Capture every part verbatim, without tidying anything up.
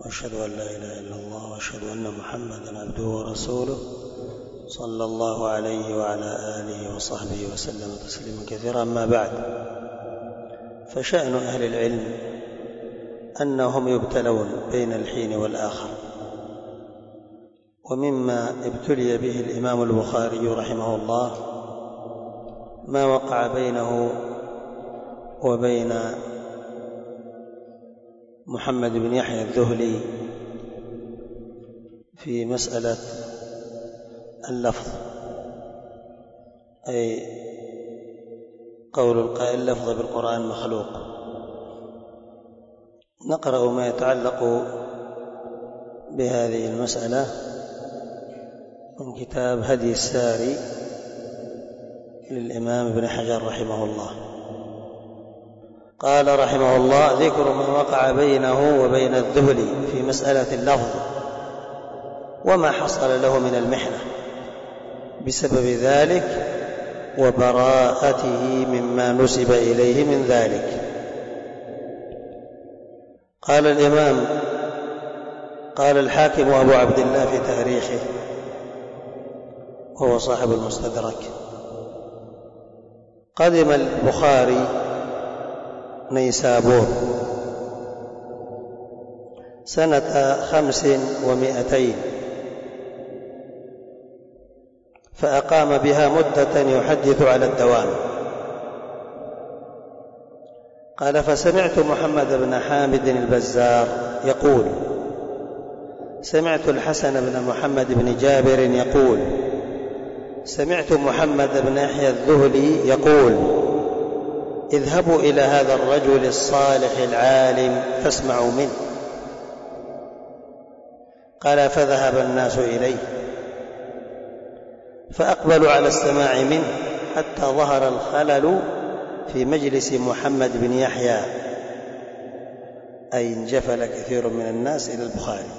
وأشهد أن لا إله إلا الله وأشهد أن محمدا عبده ورسوله صلى الله عليه وعلى آله وصحبه وسلم تسليما كثيرا. أما بعد، فشأن أهل العلم أنهم يبتلون بين الحين والآخر، ومما ابتلي به الإمام البخاري رحمه الله ما وقع بينه وبين محمد بن يحيى الذهلي في مسألة اللفظ، أي قول القائل لفظ بالقرآن مخلوق. نقرأ ما يتعلق بهذه المسألة من كتاب هدي الساري للإمام ابن حجر رحمه الله. قال رحمه الله: ذكر ما وقع بينه وبين الذهلي في مسألة اللفظ وما حصل له من المحنة بسبب ذلك وبراءته مما نسب إليه من ذلك. قال الإمام قال الحاكم أبو عبد الله في تاريخه، وهو صاحب المستدرك: قدم البخاري نيسابور سنة خمس ومائتين، فأقام بها مدة يحدث على الدوام. قال: فسمعت محمد بن حامد البزار يقول: سمعت الحسن بن محمد بن جابر يقول: سمعت محمد بن يحيى الذهلي يقول: اذهبوا إلى هذا الرجل الصالح العالم فاسمعوا منه. قال: فذهب الناس إليه فأقبلوا على السماع منه حتى ظهر الخلل في مجلس محمد بن يحيى، أي انجفل كثير من الناس إلى البخاري.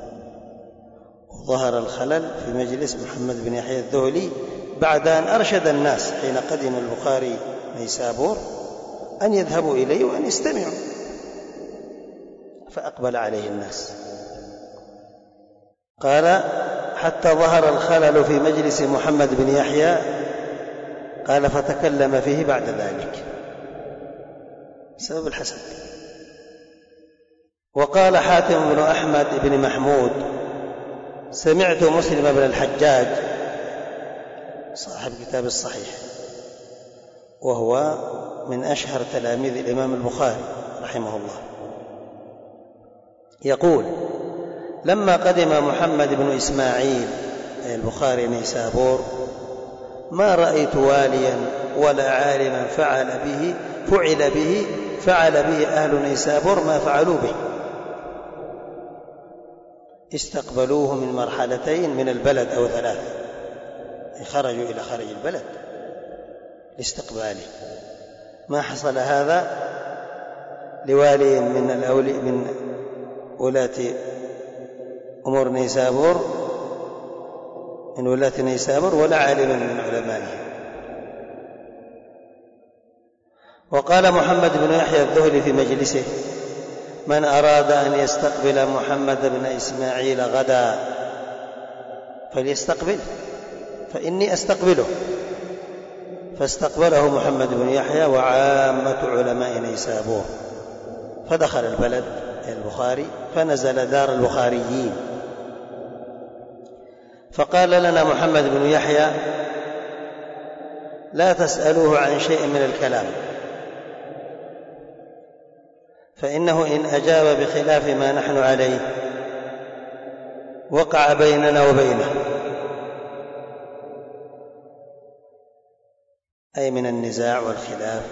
ظهر الخلل في مجلس محمد بن يحيى الذهلي بعد أن أرشد الناس حين قدم البخاري نيسابور أن يذهبوا إليه وأن يستمعوا، فأقبل عليه الناس. قال: حتى ظهر الخلل في مجلس محمد بن يحيى. قال: فتكلم فيه بعد ذلك سبب الحسد. وقال حاتم بن أحمد بن محمود: سمعت مسلم بن الحجاج صاحب كتاب الصحيح، وهو من أشهر تلاميذ الإمام البخاري رحمه الله، يقول: لما قدم محمد بن إسماعيل البخاري نيسابور ما رأيت واليا ولا عالما فعل به فعل به فعل به أهل نيسابور ما فعلوا به. استقبلوه من مرحلتين من البلد أو ثلاث، خرجوا إلى خارج البلد لاستقباله. ما حصل هذا لوالي من الأولي من ولاة أمور نيسابور من ولاة نيسابور ولا عالم من علمائه. وقال محمد بن يحيى الذهلي في مجلسه: من أراد أن يستقبل محمد بن إسماعيل غدا فليستقبل فإني أستقبله. فاستقبله محمد بن يحيى وعامة علماء نيسابور، فدخل البلد البخاري فنزل دار البخاريين. فقال لنا محمد بن يحيى: لا تسألوه عن شيء من الكلام، فإنه إن أجاب بخلاف ما نحن عليه وقع بيننا وبينه، أي من النزاع والخلاف،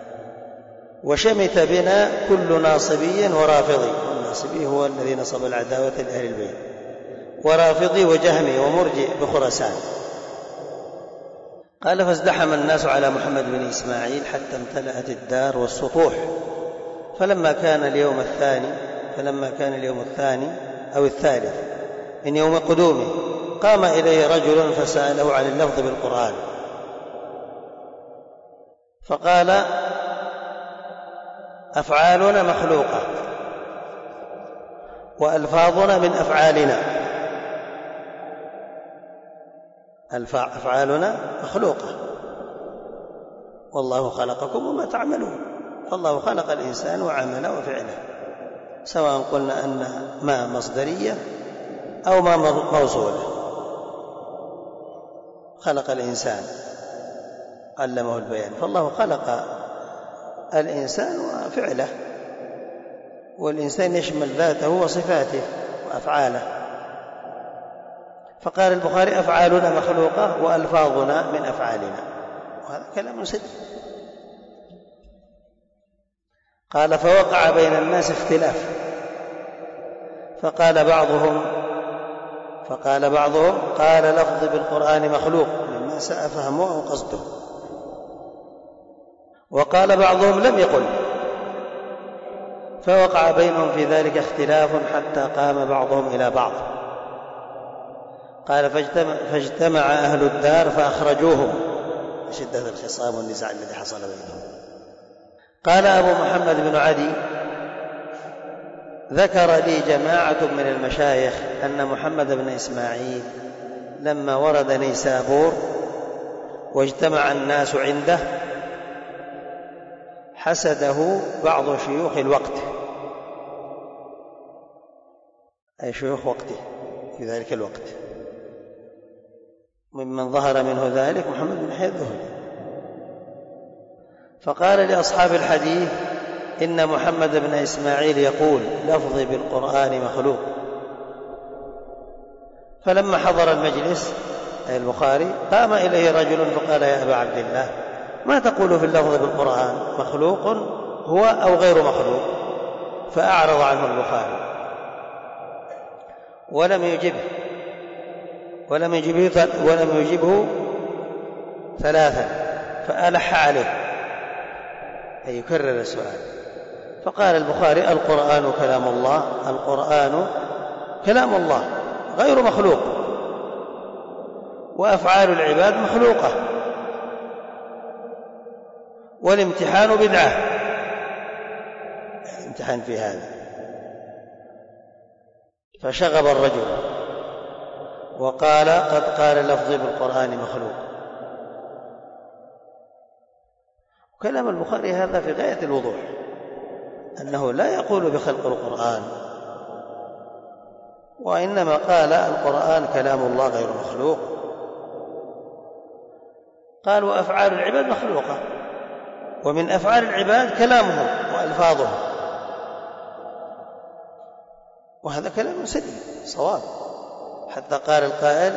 وشمت بنا كل ناصبي ورافضي. الناصبي هو الذي نصب العداوة لأهل البيت، ورافضي وجهمي ومرجئ بخراسان. قال: فازدحم الناس على محمد بن إسماعيل حتى امتلأت الدار والسطوح. فلما كان اليوم الثاني فلما كان اليوم الثاني أو الثالث من يوم قدومه قام إليه رجل فسأله عن اللفظ بالقرآن، فقال: أفعالنا مخلوقة وألفاظنا من أفعالنا. أفعالنا مخلوقة، والله خلقكم وما تعملون. فالله خلق الإنسان وعمله وفعله، سواء قلنا أن ما مصدرية أو ما موصولة. خلق الإنسان علمه البيان، فالله خلق الإنسان وفعله، والإنسان يشمل ذاته وصفاته وأفعاله. فقال البخاري أفعالنا مخلوقة وألفاظنا من أفعالنا، وهذا كلام سديد. قال فوقع بين الناس اختلاف، فقال بعضهم فقال بعضهم قال لفظ بالقرآن مخلوق مما ساء فهمه أو قصده، وقال بعضهم لم يقل، فوقع بينهم في ذلك اختلاف حتى قام بعضهم إلى بعض. قال فاجتمع, فاجتمع أهل الدار فأخرجوهم شدة الخصام والنزاع الذي حصل بينهم. قال أبو محمد بن عدي ذكر لي جماعة من المشايخ أن محمد بن إسماعيل لما ورد نيسابور واجتمع الناس عنده حسده بعض شيوخ الوقت، أي شيوخ وقته في ذلك الوقت. ممن ظهر منه ذلك محمد بن يحيى الذهلي، فقال لأصحاب الحديث إن محمد بن إسماعيل يقول لفظي بالقرآن مخلوق. فلما حضر المجلس أي البخاري قام إليه رجل فقال يا أبا عبد الله ما تقول في اللفظ بالقرآن، مخلوق هو أو غير مخلوق؟ فأعرض عنه البخاري ولم يجبه ولم يجبه ولم يجبه ثلاثا، فألح عليه أي يكرر السؤال. فقال البخاري القرآن كلام الله، القرآن كلام الله غير مخلوق، وأفعال العباد مخلوقة، والامتحان بدعة. الامتحان في هذا. فشغب الرجل وقال قد قال لفظي بالقرآن مخلوق. كلام البخاري هذا في غاية الوضوح، أنه لا يقول بخلق القرآن، وإنما قال القرآن كلام الله غير مخلوق. قال وأفعال العباد مخلوقة، ومن أفعال العباد كلامهم وألفاظهم، وهذا كلام سديد صواب. حتى قال القائل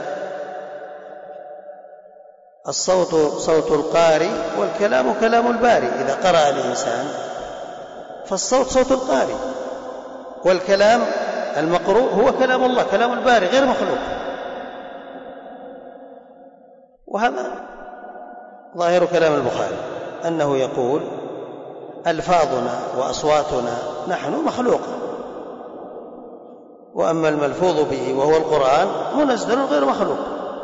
الصوت صوت القارئ والكلام كلام الباري. إذا قرأ الإنسان فالصوت صوت القارئ، والكلام المقروء هو كلام الله كلام الباري غير مخلوق. وهذا ظاهر كلام البخاري أنه يقول ألفاظنا وأصواتنا نحن مخلوقة، وأما الملفوظ به وهو القرآن منزل غير مخلوق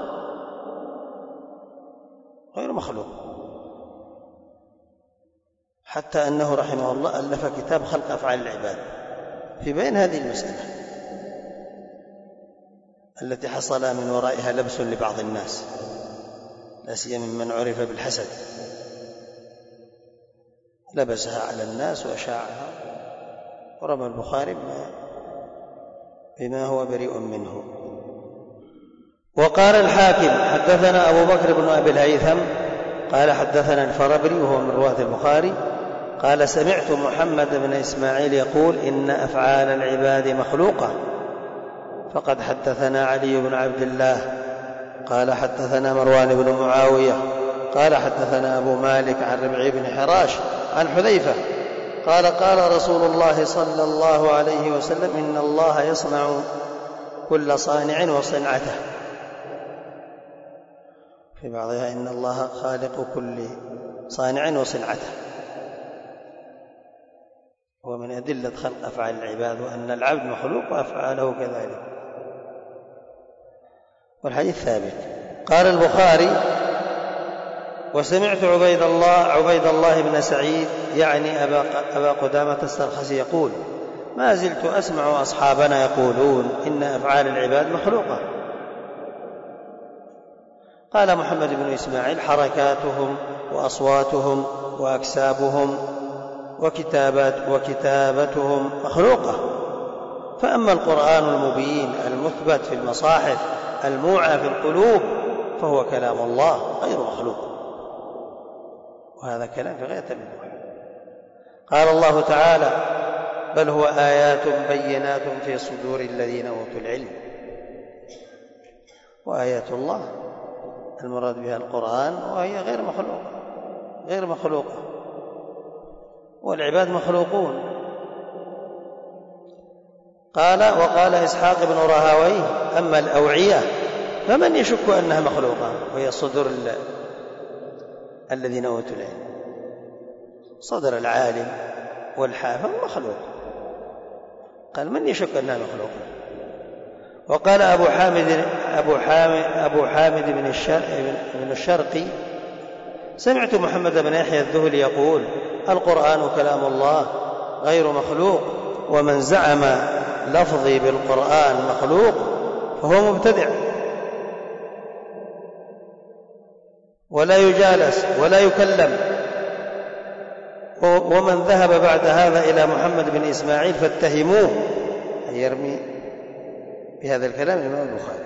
غير مخلوق. حتى أنه رحمه الله ألف كتاب خلق أفعال العباد في بين هذه المسألة التي حصل من ورائها لبس لبعض الناس، لا سيما من عرف بالحسد، لبسها على الناس وأشاعها، ورمى البخاري بما هو بريء منه. وقال الحاكم حدثنا أبو بكر بن أبي الهيثم قال حدثنا الفربري وهو من رواة البخاري قال سمعت محمد بن إسماعيل يقول إن أفعال العباد مخلوقة. فقد حدثنا علي بن عبد الله قال حدثنا مروان بن معاوية قال حدثنا أبو مالك عن ربعي بن حراش عن حذيفة قال قال رسول الله صلى الله عليه وسلم إن الله يصنع كل صانع وصنعته، في بعضها إن الله خالق كل صانع وصنعته. ومن أدلة خلق أفعال العباد وأن العبد مخلوق وأفعاله كذلك. والحديث ثابت. قال البخاري وسمعت عبيد الله عبيد الله بن سعيد يعني أبا, أبا قدامة السرخسي يقول ما زلت أسمع أصحابنا يقولون إن أفعال العباد مخلوقة. قال محمد بن إسماعيل: حركاتهم وأصواتهم وأكسابهم وكتابات وكتابتهم مخلوقة، فأما القرآن المبين المثبت في المصاحف الموعى في القلوب فهو كلام الله غير مخلوق. وهذا كلام في غاية الوضوح. قال الله تعالى: بل هو آيات بينات في صدور الذين أوتوا العلم. وآيات الله المراد بها القرآن، وهي غير مخلوقة غير مخلوقة والعباد مخلوقون. قال: وقال إسحاق بن راهويه: أما الأوعية فمن يشك أنها مخلوقة، وهي صدور الذين أوتوا العلم. صدر العالم والحافظ مخلوق، قال: من يشك أنها مخلوقة. وقال أبو حامد أبو حامد أبو حامد بن الشرقي, الشرقي سمعت محمد بن يحيى الذهلي يقول: القرآن كلام الله غير مخلوق، ومن زعم لفظي بالقرآن مخلوق فهو مبتدع، ولا يجالس ولا يكلم. ومن ذهب بعد هذا إلى محمد بن إسماعيل فاتهموه، أن يرمي بهذا الكلام الإمام البخاري.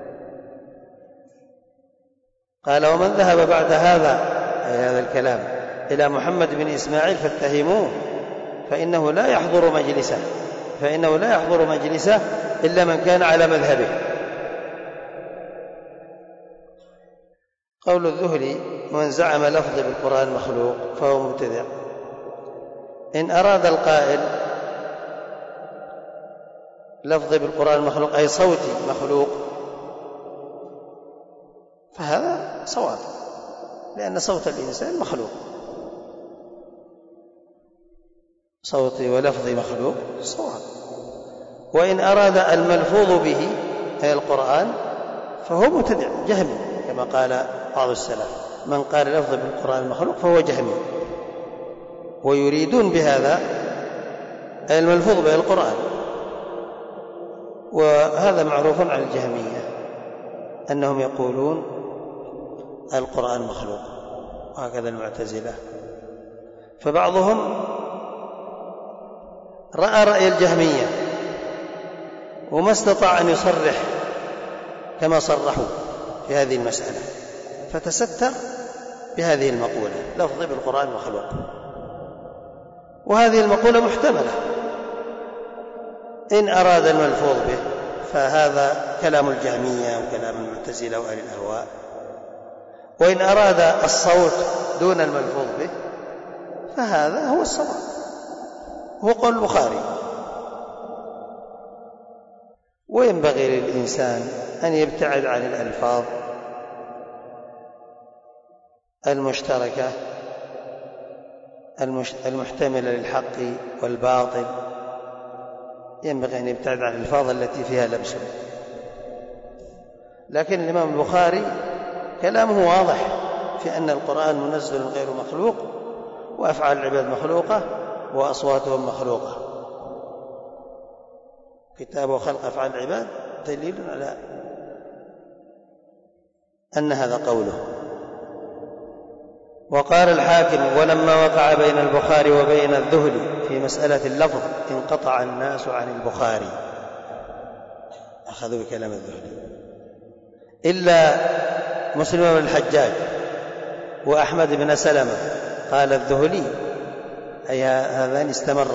قال: ومن ذهب بعد هذا أي هذا الكلام إلى محمد بن إسماعيل فاتهموه، فإنه لا يحضر مجلسه فإنه لا يحضر مجلسه إلا من كان على مذهبه. قول الذهلي: من زعم لفظ بالقرآن مخلوق فهو مبتدع. إن أراد القائل لفظ بالقرآن مخلوق أي صوتي مخلوق، فهذا صواب، لأن صوت الإنسان مخلوق، صوتي ولفظي مخلوق صواب. وإن أراد الملفوظ به أي القرآن فهو مبتدع جهمي، كما قال بعض السلف: من قال لفظ بالقرآن مخلوق فهو جهمي. ويريدون بهذا أي الملفوظ به القرآن، وهذا معروف عن الجهمية أنهم يقولون القرآن مخلوق، وهكذا المعتزلة. فبعضهم رأى رأي الجهمية وما استطاع أن يصرح كما صرحوا في هذه المسألة، فتستر بهذه المقولة: لفظ بالقرآن مخلوق. وهذه المقولة محتملة، إن أراد الملفوظ به فهذا كلام الجهمية وكلام المعتزلة وأهل الأهواء، وإن أراد الصوت دون الملفوظ به فهذا هو الصواب، هو قول البخاري. وينبغي للإنسان أن يبتعد عن الألفاظ المشتركة المحتملة للحق والباطل، ينبغي أن يبتعد عن الألفاظ التي فيها لبس. لكن الإمام البخاري كلامه واضح في أن القرآن منزل غير مخلوق، وأفعال العباد مخلوقة، وأصواتهم مخلوقة. كتاب وخلق أفعال العباد دليل على أن هذا قوله. وقال الحاكم: ولما وقع بين البخاري وبين الذهلي في مسألة اللفظ انقطع الناس عن البخاري، أخذوا بكلام الذهلي، إلا مسلم بن الحجاج وأحمد بن سلمة. قال الذهلي: أي هذان استمر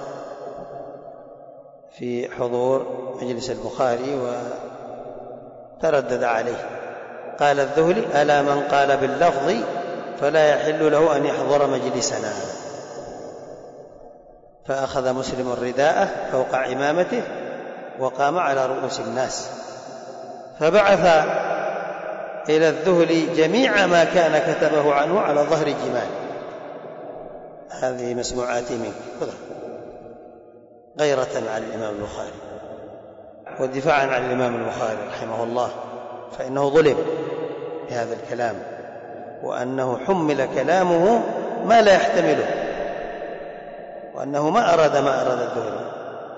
في حضور مجلس البخاري وتردد عليه. قال الذهلي: ألا من قال باللفظ فلا يحل له أن يحضر مجلسنا. فأخذ مسلم رداءه فوق عمامته وقام على رؤوس الناس، فبعث إلى الذهلي جميع ما كان كتبه عنه على ظهر جمال. هذه مسموعاتي منك، غيرة على الإمام البخاري ودفاعا عن الإمام البخاري رحمه الله، فإنه ظلم بهذا الكلام، وأنه حمل كلامه ما لا يحتمله، وأنه ما أراد ما أراد الذهلي،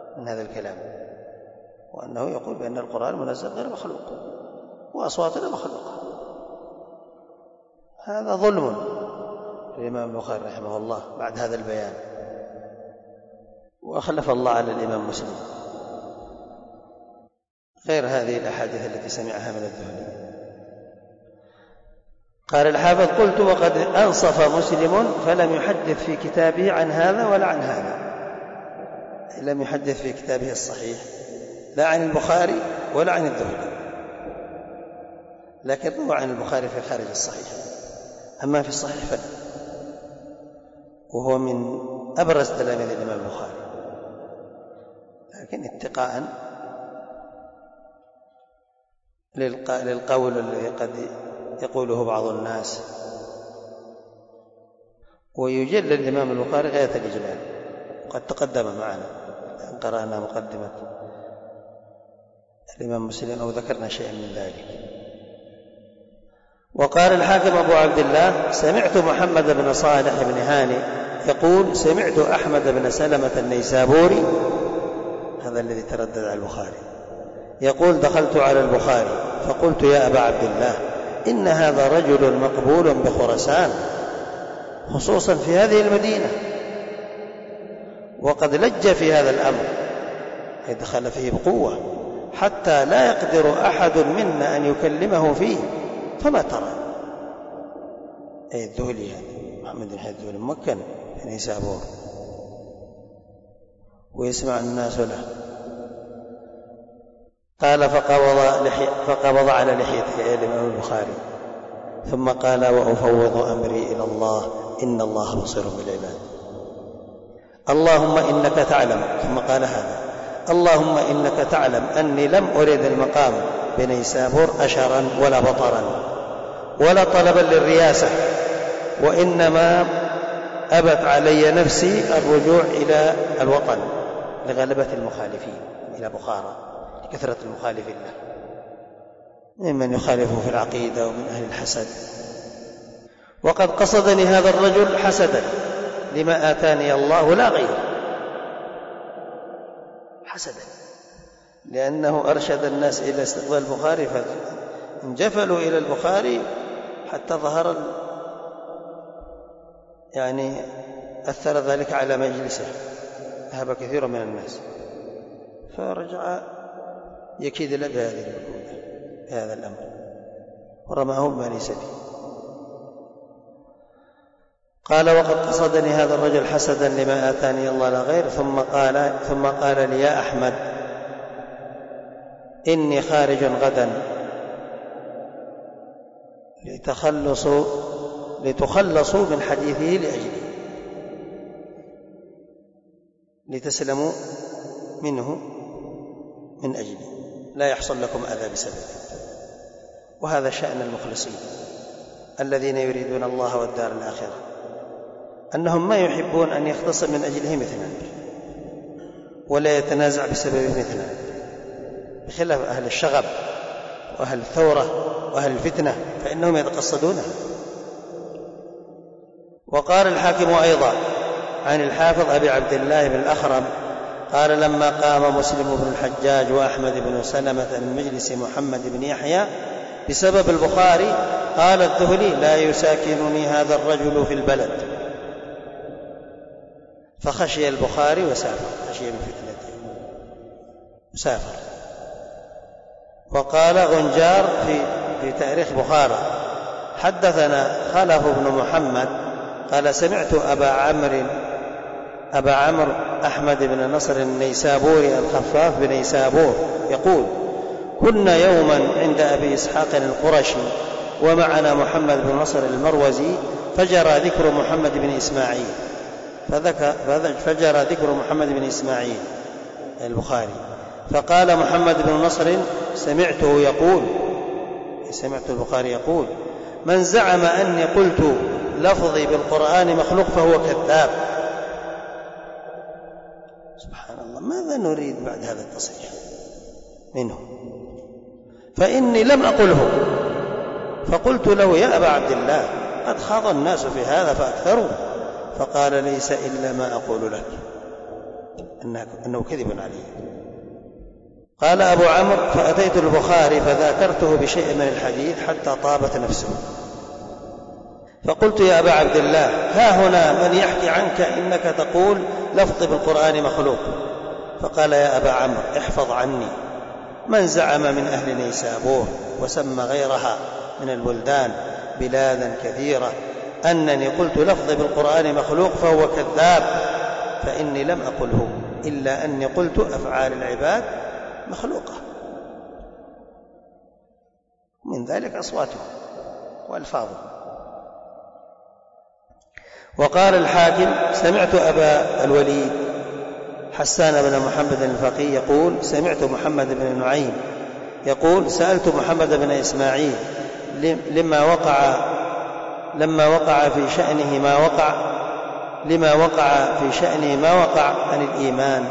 من هذا الكلام، وأنه يقول بأن القرآن منزل غير مخلوق وأصواتنا مخلوقة. هذا ظلم الإمام البخاري رحمه الله بعد هذا البيان، وأخلف الله على الإمام مسلم غير هذه الأحاديث التي سمعها من الذهلي. قال الحافظ: قلت وقد أنصف مسلم فلم يحدث في كتابه عن هذا ولا عن هذا، لم يحدث في كتابه الصحيح لا عن البخاري ولا عن الذهلي، لكن روى عن البخاري في خارج الصحيح، أما في الصحيح فلا، وهو من أبرز تلاميذ الإمام البخاري، لكن اتقاء للقول الذي قد يقوله بعض الناس. ويجل الإمام البخاري غاية الإجلال، قد تقدم معنا أن قرأنا مقدمة الإمام مسلم أو ذكرنا شيئا من ذلك. وقال الحاكم أبو عبد الله: سمعت محمد بن صالح بن هاني يقول: سمعت أحمد بن سلمة النيسابوري، هذا الذي تردد على البخاري، يقول: دخلت على البخاري فقلت: يا أبا عبد الله، إن هذا رجل مقبول بخراسان، خصوصا في هذه المدينة، وقد لج في هذا الأمر، أي دخل فيه بقوة، حتى لا يقدر أحد منا أن يكلمه فيه، فما ترى؟ أي الذهلي هذا محمد بن الذهلي ممكن في نيسابور ويسمع الناس له. قال: فقبض, لحي... فقبض على لحيته الإمام البخاري، ثم قال: وأفوض أمري إلى الله، إن الله بصير بالعباد. اللهم إنك تعلم، ثم قال هذا: اللهم إنك تعلم أني لم أرد المقام بنيسابور أشرا ولا بطرا ولا طلبا للرياسة، وإنما أبت علي نفسي الرجوع إلى الوطن لغلبة المخالفين، إلى بخارى لكثرة المخالفين له، ممن يخالفه في العقيدة ومن أهل الحسد. وقد قصدني هذا الرجل حسدا لما آتاني الله لا غير، حسدا لأنه أرشد الناس إلى استقبال البخاري فانجفلوا إلى البخاري حتى ظهر يعني أثر ذلك على مجلسه، ذهب كثير من الناس، فرجع يكيد له بهذه المكودة بهذا الأمر ورماه بما ليس فيه. قال: وقد قصدني هذا الرجل حسدا لما آتاني الله لا غير، ثم قال ثم قال لي: يا أحمد، إني خارج غدا لتخلصوا لتخلصوا من حديثه لأجلي، لتسلموا منه من أجلي، لا يحصل لكم أذى بسببه. وهذا شأن المخلصين الذين يريدون الله والدار الآخرة، أنهم ما يحبون أن يختصم من أجله مثلا ولا يتنازع بسببه مثلا، بخلاف أهل الشغب وأهل الثورة وأهل الفتنة فإنهم يتقصدونها. وقال الحاكم أيضا عن الحافظ أبي عبد الله بن الأخرم قال: لما قام مسلم بن الحجاج وأحمد بن سلمة من مجلس محمد بن يحيى بسبب البخاري، قال الذهلي: لا يساكنني هذا الرجل في البلد، فخشي البخاري وسافر، خشي من فتنته وسافر. وقال غنجار في, في تاريخ بخارى: حدثنا خلف بن محمد قال: سمعت أبا عمرو أبا عمرو أحمد بن نصر النيسابوري الخفاف بنيسابور يقول: كنا يوما عند أبي إسحاق القرشي ومعنا محمد بن نصر المروزي، فجرى ذكر محمد بن إسماعيل فجرى ذكر محمد بن إسماعيل البخاري، فقال محمد بن نصر: سمعته يقول سمعت البخاري يقول: من زعم أني قلت لفظي بالقرآن مخلوق فهو كذاب. سبحان الله، ماذا نريد بعد هذا التصريح منه؟ فإني لم أقله، فقلت له: يا أبا عبد الله، قد خاض الناس في هذا فأكثروا، فقال: ليس إلا ما أقول لك. أنه كذب عليه. قال أبو عمرو: فأتيت البخاري فذاكرته بشيء من الحديث حتى طابت نفسه، فقلت: يا أبا عبد الله، ها هنا من يحكي عنك إنك تقول لفظ بالقرآن مخلوق. فقال: يا أبا عمرو، احفظ عني من زعم من أهل نيسابور وسمى غيرها من البلدان بلادا كثيرة أنني قلت لفظ بالقرآن مخلوق فهو كذاب، فإني لم أقله إلا أني قلت أفعال العباد مخلوقة، من ذلك أصواتهم وألفاظهم. وقال الحاكم: سمعت أبا الوليد حسان بن محمد الفقيه يقول: سمعت محمد بن نعيم يقول: سألت محمد بن إسماعيل لما وقع لما وقع في شأنه ما وقع لما وقع في شأنه ما وقع عن الإيمان.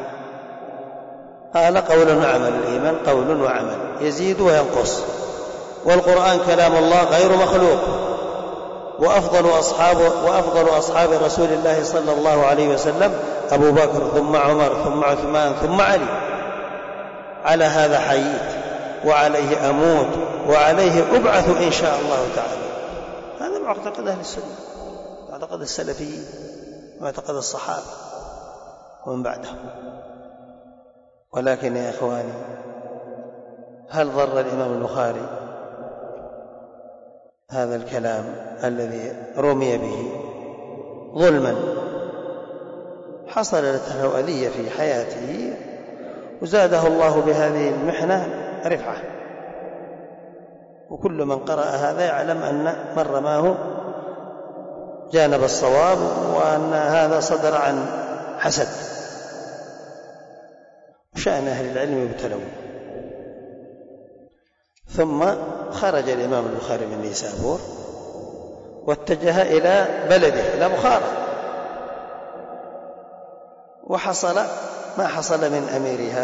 قال: قول وعمل. الإيمان قول وعمل، يزيد وينقص، والقرآن كلام الله غير مخلوق، وأفضل أصحاب وأفضل أصحاب رسول الله صلى الله عليه وسلم أبو بكر ثم عمر ثم عثمان ثم علي. على هذا حييت وعليه أموت وعليه أبعث إن شاء الله تعالى. هذا معتقد أهل السنة، معتقد السلفيين ومعتقد الصحابة ومن بعدهم. ولكن يا إخواني، هل ضر الإمام البخاري هذا الكلام الذي رمي به ظلما؟ حصلت له أذية في حياته وزاده الله بهذه المحنة رفعة، وكل من قرأ هذا يعلم أن من رماه جانب الصواب، وأن هذا صدر عن حسد. شأن أهل العلم يبتلون. ثم خرج الإمام البخاري من نيسابور واتجه إلى بلده، إلى بخارى، وحصل ما حصل من أميرها.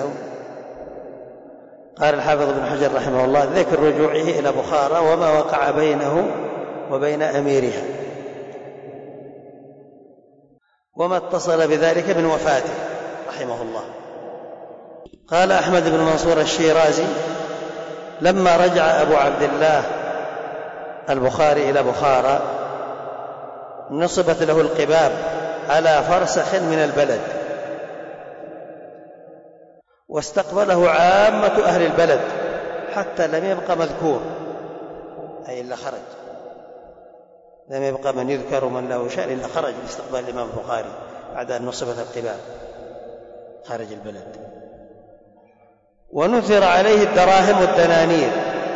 قال الحافظ ابن حجر رحمه الله: ذكر رجوعه إلى بخارى وما وقع بينه وبين أميرها، وما اتصل بذلك من وفاته رحمه الله. قال أحمد بن منصور الشيرازي: لما رجع أبو عبد الله البخاري إلى بخارى نصبت له القباب على فرسخ من البلد، واستقبله عامة أهل البلد حتى لم يبقى مذكور، أي إلا خرج، لم يبقى من يذكر ومن له شأن إلا خرج لاستقبال الإمام البخاري بعد أن نصبت القباب خارج البلد. ونثر عليه الدراهم والدنانير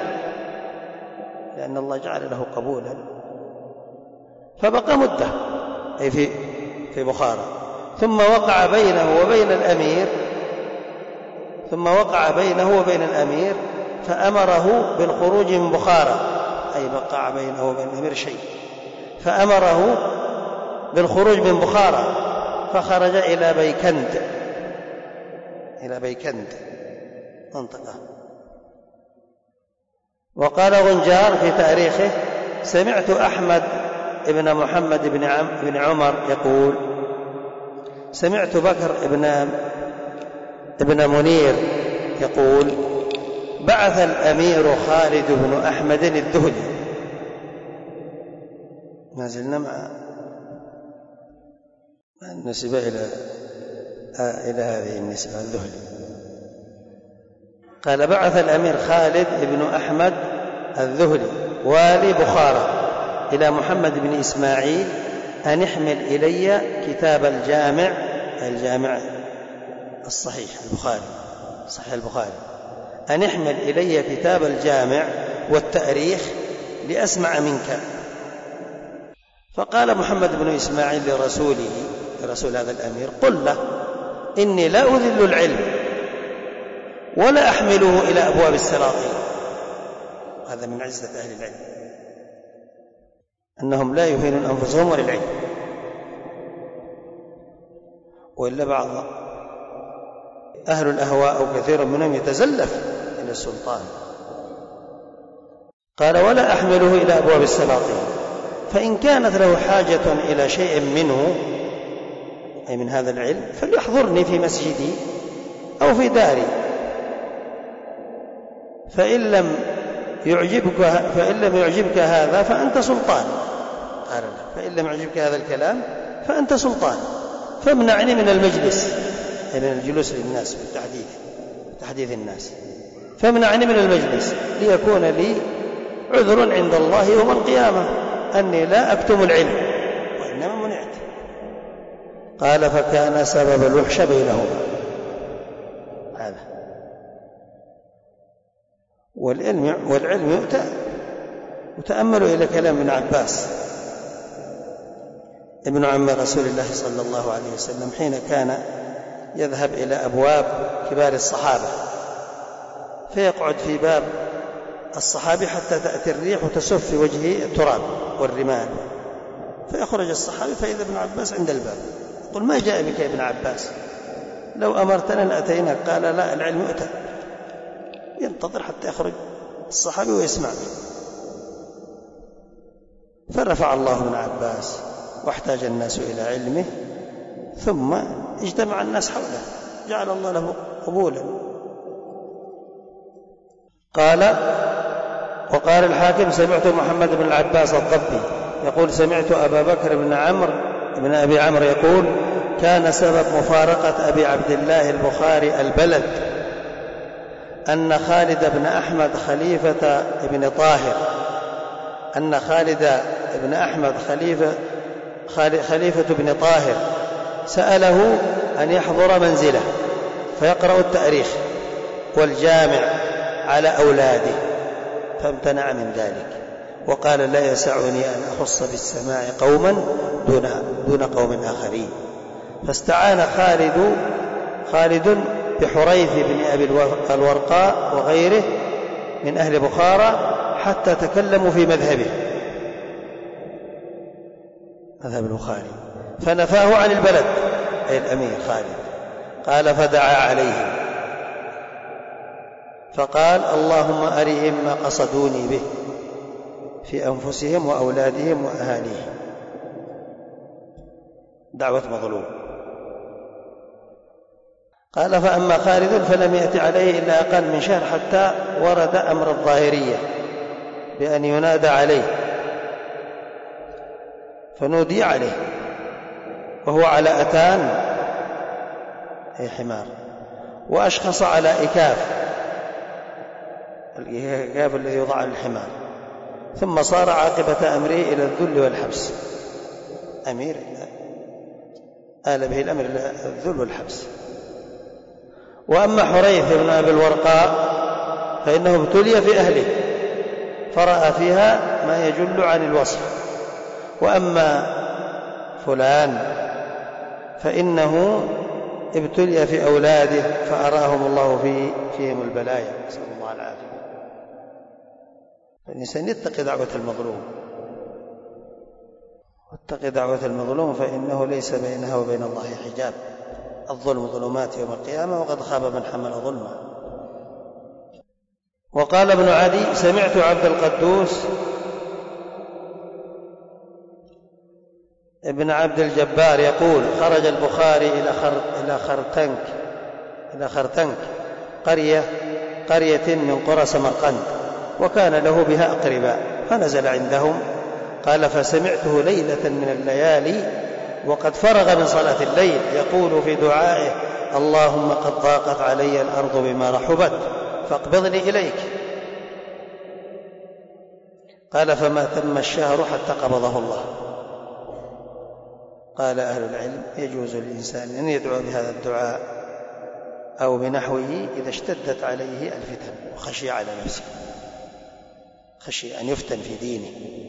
لأن الله جعل له قبولا، فبقى مدة أي في في بخارى. ثم وقع بينه وبين الأمير ثم وقع بينه وبين الأمير فأمره بالخروج من بخارى، أي بقى بينه وبين الأمير شيء، فأمره بالخروج من بخارى، فخرج إلى بيكند إلى بيكند منطقة. وقال غنجار في تاريخه: سمعت أحمد ابن محمد بن, عم بن عمر يقول: سمعت بكر ابن ابن منير يقول: بعث الأمير خالد بن أحمد الذهلي. ما زلنا مع النسبة إلى إلى هذه النسبة الذهلي. قال: بعث الأمير خالد بن أحمد الذهلي والي بخارى إلى محمد بن إسماعيل أن احمل إلي كتاب الجامع الجامع الصحيح البخاري صحيح البخاري أن احمل إلي كتاب الجامع والتاريخ لأسمع منك. فقال محمد بن إسماعيل لرسوله لرسول هذا الأمير: قل له إني لا أذل العلم ولا أحمله إلى أبواب السلاطين. هذا من عزة أهل العلم، أنهم لا يهينون أنفسهم وللعلم، وإلا بعض أهل الأهواء أو كثير منهم يتزلف إلى السلطان. قال: ولا أحمله إلى أبواب السلاطين، فإن كانت له حاجة إلى شيء منه أي من هذا العلم فليحضرني في مسجدي أو في داري، فإن لم يعجبك فإن لم يعجبك هذا فأنت سلطان. قال له فإن لم يعجبك هذا الكلام فأنت سلطان، فامنعني من المجلس، أي من الجلوس للناس بالتحديث تحديث الناس، فامنعني من المجلس ليكون لي عذر عند الله يوم القيامة أني لا أكتم العلم وإنما منعت. قال فكان سبب الوحشة بينهما هذا. والعلم والعلم يؤتى. وتأملوا إلى كلام ابن عباس ابن عم رسول الله صلى الله عليه وسلم حين كان يذهب إلى أبواب كبار الصحابة فيقعد في باب الصحابي حتى تأتي الريح وتسف في وجهه التراب والرمال، فيخرج الصحابي فإذا ابن عباس عند الباب، يقول ما جاء بك يا ابن عباس؟ لو أمرتنا لأتيناك. قال لا، العلم يؤتى. ينتظر حتى يخرج الصحابي ويسمع. فرفع الله ابن عباس واحتاج الناس إلى علمه، ثم اجتمع الناس حوله، جعل الله له قبولا. قال وقال الحاكم سمعت محمد بن العباس الضبي يقول سمعت أبا بكر بن عمرو بن أبي عمرو يقول كان سبب مفارقة أبي عبد الله البخاري البلد أن خالد بن أحمد خليفة بن طاهر أن خالد بن أحمد خليفة خليفة بن طاهر سأله أن يحضر منزله فيقرأ التاريخ والجامع على أولاده، فامتنع من ذلك وقال لا يسعني أن أخص بالسماع قوما دون, دون قوم آخرين. فاستعان خالد خالد بحريث بن أبي الورقاء وغيره من أهل بخارى حتى تكلموا في مذهبه مذهب البخاري، فنفاه عن البلد أي الأمير خالد. قال فدعا عليهم فقال اللهم أرهم ما قصدوني به في أنفسهم وأولادهم وأهاليهم. دعوة مظلوم. قال فأما خالد فلم يأتي عليه إلا أقل من شهر حتى ورد أمر الظاهرية بأن ينادى عليه، فنودي عليه وهو على أتان أي حمار، وأشخص على إكاف الإكاف الذي يوضع للحمار، ثم صار عاقبة أمره إلى الذل والحبس. أمير آل به الأمر إلى الذل والحبس. وأما حريث بن أبي الورقاء فإنه ابتلي في أهله فرأى فيها ما يجل عن الوصف. وأما فلان فإنه ابتلي في أولاده فأراهم الله في فيهم البلايا، نسأل الله العافية. فالإنسان يتقي دعوة المظلوم، واتقي دعوة المظلوم فإنه ليس بينها وبين الله حجاب. الظلم ظلمات يوم القيامة وقد خاب من حمل ظلما. وقال ابن عدي سمعت عبد القدوس ابن عبد الجبار يقول خرج البخاري إلى خر... إلى خرتنك إلى خرتنك قرية قرية من قرى سمرقند، وكان له بها أقرباء، فنزل عندهم. قال فسمعته ليلة من الليالي وقد فرغ من صلاة الليل يقول في دعائه اللهم قد ضاقت علي الأرض بما رحبت فاقبضني إليك. قال فما تم الشهر حتى قبضه الله. قال أهل العلم يجوز للإنسان أن يدعو بهذا الدعاء أو بنحوه إذا اشتدت عليه الفتن وخشي على نفسه، خشي أن يفتن في دينه.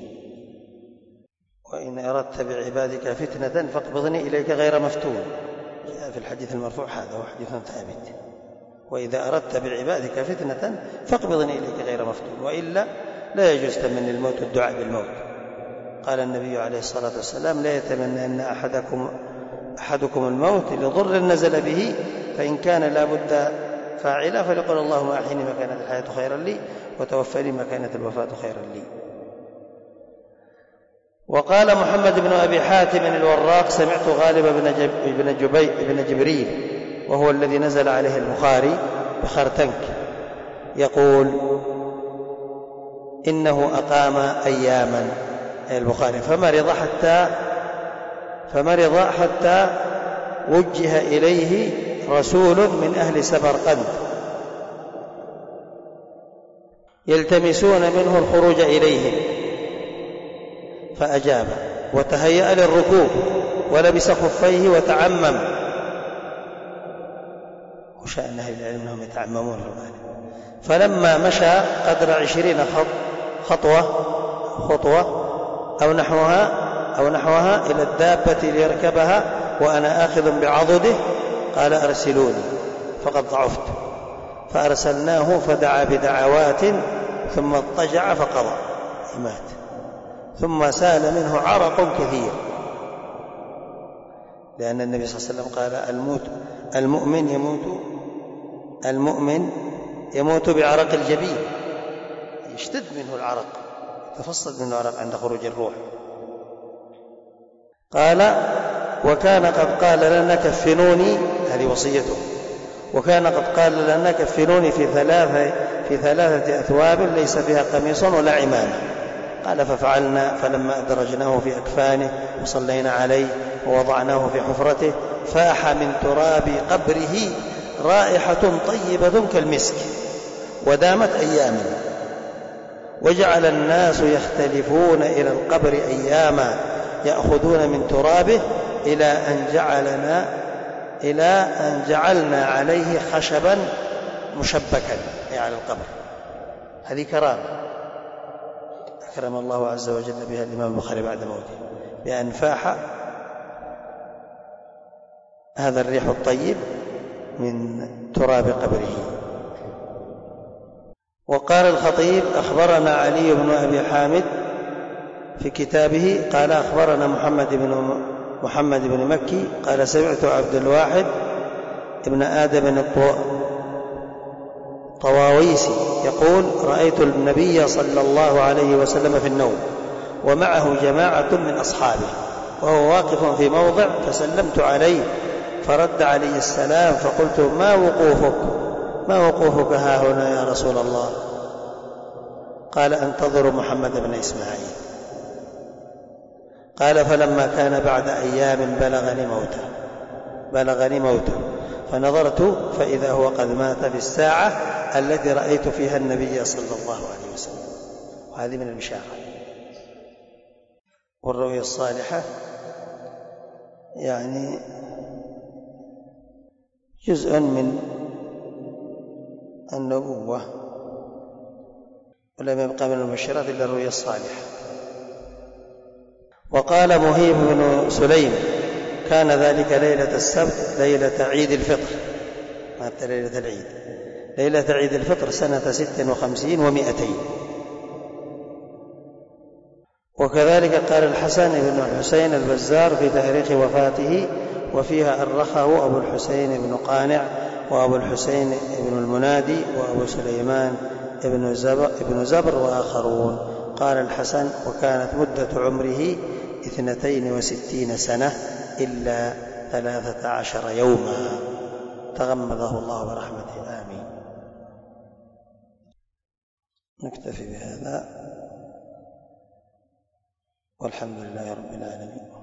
وإن أردت بعبادك فتنة فاقبضني إليك غير مفتون، جاء في الحديث المرفوع هذا هو حديث ثابت. وإذا أردت بعبادك فتنة فاقبضني إليك غير مفتون، وإلا لا يجوز تمني الموت والدعاء بالموت. قال النبي عليه الصلاة والسلام لا يتمنى أن أحدكم, أحدكم الموت لضر نزل به، فإن كان لا بد فاعلا فليقل اللهم أحيني ما كانت الحياة خيرا لي وتوفني ما كانت الوفاة خيرا لي. وقال محمد بن أبي حاتم الوراق سمعت غالب بن, جب بن, جبي بن جبريل وهو الذي نزل عليه البخاري بخرتنك يقول إنه أقام أياما البخاري فمرض حتى فمرض حتى وجه إليه رسول من أهل سمرقند يلتمسون منه الخروج إليهم فأجاب وتهيأ للركوب ولبس خفيه وتعمم وشأن أهل العلم أنهم يتعممون في الغالب فلما مشى قدر عشرين خطوة خطوة أو نحوها أو نحوها إلى الدابة ليركبها وأنا آخذ بعضده قال أرسلوني فقد ضعفت فأرسلناه فدعا بدعوات ثم اضطجع فقضى مات ثم سال منه عرق كثير لأن النبي صلى الله عليه وسلم قال الموت المؤمن يموت المؤمن يموت بعرق الجبين يشتد منه العرق يتفصل منه العرق عند خروج الروح قال وكان قد قال لنا كفنوني هذه وصيته وكان قد قال لنا كفنوني في ثلاثة في ثلاثة أثواب ليس فيها قميص ولا عمامة قال ففعلنا فلما أدرجناه في أكفانه وصلينا عليه ووضعناه في حفرته فاح من تراب قبره رائحة طيبة كالمسك ودامت أياما وجعل الناس يختلفون إلى القبر أياما يأخذون من ترابه إلى أن جعلنا إلى أن جعلنا عليه خشبا مشبكا أي على القبر. هذه كرامة أكرم الله عز وجل بها الإمام البخاري بعد موته بأن فاح هذا الريح الطيب من تراب قبره. وقال الخطيب أخبرنا علي بن أبي حامد في كتابه قال أخبرنا محمد بن محمد بن مكي قال سمعت عبد الواحد ابن آدم الطواويسي يقول رأيت النبي صلى الله عليه وسلم في النوم ومعه جماعة من أصحابه وهو واقف في موضع فسلمت عليه فرد علي السلام فقلت ما وقوفك ما وقوفك ها هنا يا رسول الله؟ قال انتظر محمد بن إسماعيل. قال فلما كان بعد أيام بلغني موته بلغني موته فنظرت فإذا هو قد مات في الساعة التي رأيت فيها النبي صلى الله عليه وسلم. وهذه من البشارة. والرؤيا الصالحة يعني جزء من النبوة ولم يبقى من المبشرات إلا الرؤيا الصالحة. وقال مهيب بن سليم كان ذلك ليلة السبت ليلة عيد الفطر مات ليلة العيد ليلة عيد الفطر سنة ست وخمسين ومائتين. وكذلك قال الحسن بن الحسين البزار في تاريخ وفاته وفيها أرخه أبو الحسين بن قانع وأبو الحسين بن المنادي وأبو سليمان ابن زبر, ابن زبر وآخرون. قال الحسن وكانت مدة عمره اثنتين وستين سنة إلا ثلاثة عشر يوما تغمده الله برحمته آمين. نكتفي بهذا والحمد لله رب العالمين.